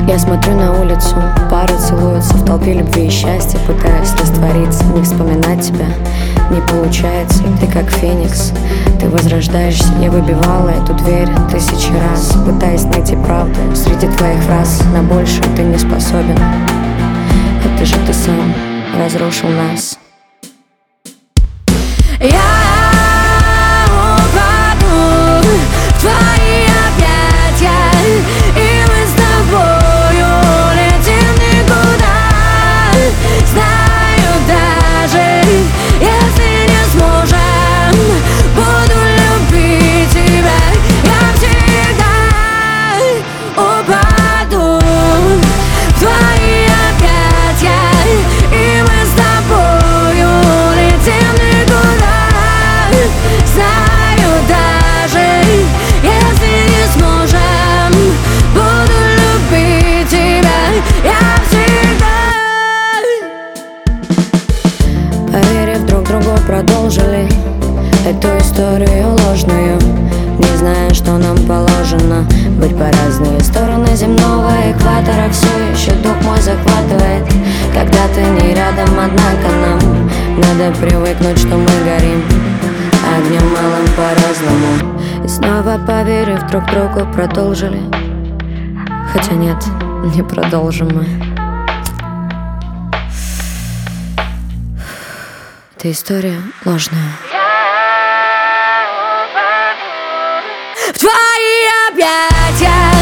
Я смотрю на улицу, пары целуются в толпе любви и счастья. Пытаюсь раствориться, не вспоминать тебя не получается. Ты как феникс, ты возрождаешься. Я выбивала эту дверь 1000 раз, пытаясь найти правду среди твоих фраз. На большее ты не способен. Это же ты сам разрушил нас. Я упаду в твои объятия, и мы с тобою улетим никуда. Знаю, даже если не сможем, буду любить тебя. Я всегда упаду в твои объятия, и мы с тобою улетим никуда. Знаю, даже если не сможем, буду любить тебя. Я всегда. Поверив друг другу, продолжили эту историю ложную, не зная, что нам положено быть по разные стороны земного экватора. Все еще дух мой захватывает, когда ты не рядом. Однако нам надо привыкнуть, что мы горим огнем малым по-разному. И снова, поверив друг другу, продолжили. Хотя нет, не продолжим мы. Эта история ложная. В твои объятия.